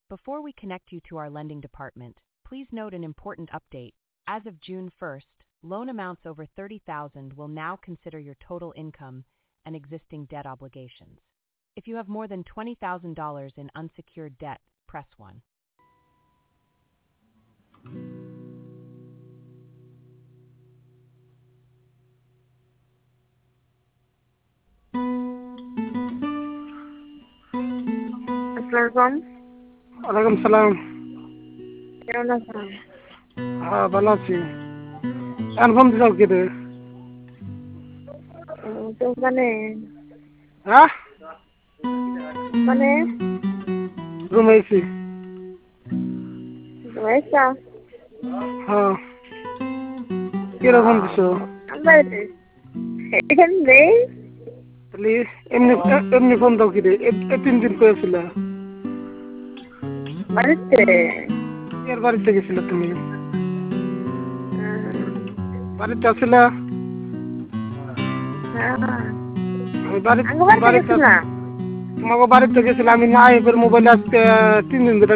Before we connect you to our lending department, please note an important update. As of June 1st, loan amounts over $30,000 will now consider your total income and existing debt obligations. If you have more than $20,000 in unsecured debt, press 1. আসসালামু ওয়ালাইকুম সালাম। কেমন আছেন? হ্যাঁ ভালো আছি। এখন phone দিছাও কি রে? তো হ্যাঁ মানে রুমে আছি। ঘুমাইছা? হ্যাঁ কিরকম দিছো? আমার এখানে নেই। তাহলে এমনি এমনি ফোন দাও কি রে? এই 3 দিন করেছিল। বাড়িতে এর বাড়িতে গেছিল তুমি? বাড়িতে আসছিল? আমি বাড়িতে গেছিলাম। তোমাকে বাড়িতে গেছিলাম। আমি না এবার মোবাইলে আজকে 3 দিন ধরে